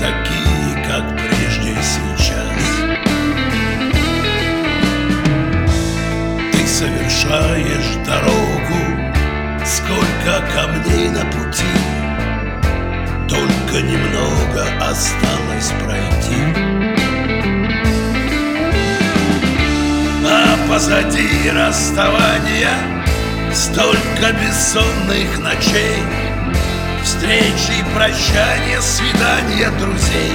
такие, как прежде и сейчас. Ты совершаешь дорогу, сколько камней на пути, только немного осталось пройти. А позади расставания столько бессонных ночей, встречи, прощания, свидания друзей.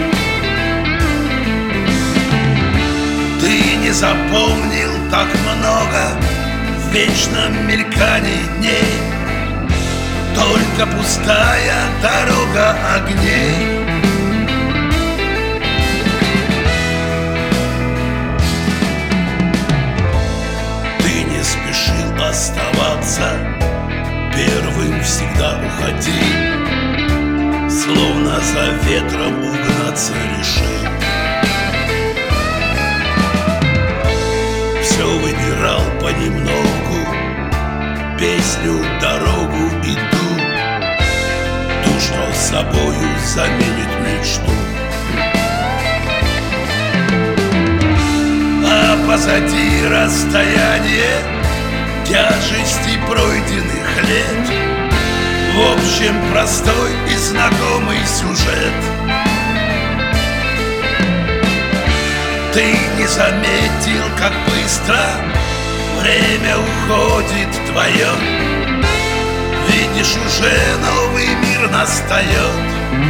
Ты не запомнил так много в вечном мелькании дней, только пустая дорога огней. Ты не спешил оставаться, первым всегда уходи, словно за ветром угнаться решил. Все выбирал понемногу, песню, дорогу и ту, что собою заменит мечту. А позади расстояние, тяжести пройденных лет, в общем, простой и знакомый сюжет. Ты не заметил, как быстро время уходит твое, видишь, уже новый мир настает.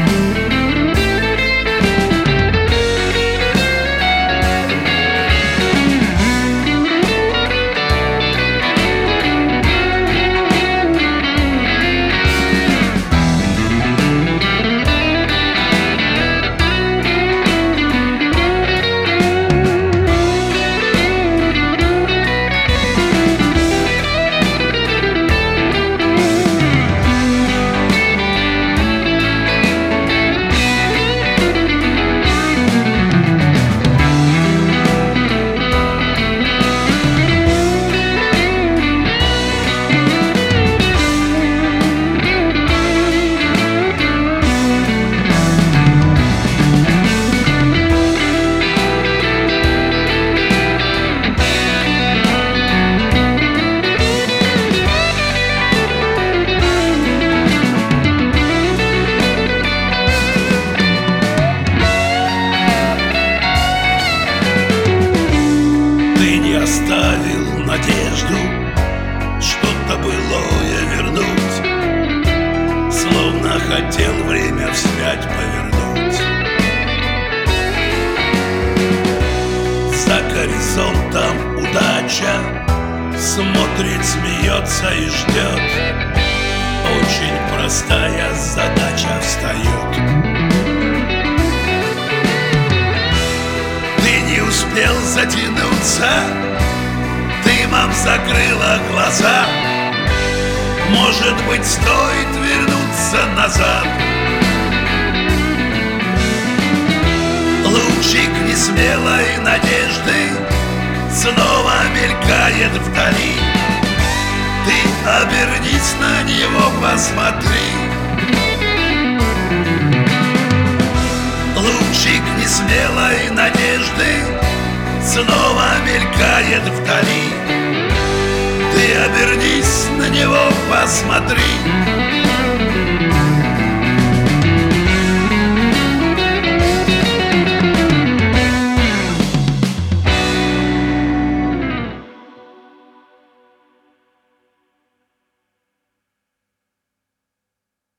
Оставил надежду что-то былое вернуть, словно хотел время вспять повернуть. За горизонтом удача смотрит, смеется и ждет. Очень простая задача встает. Ты не успел затянуться, дымом закрыла глаза. Может быть, стоит вернуться назад. Лучик несмелой надежды снова мелькает вдали. Ты обернись, на него посмотри. Лучик несмелой надежды снова мелькает вдали. Ты обернись, на него посмотри.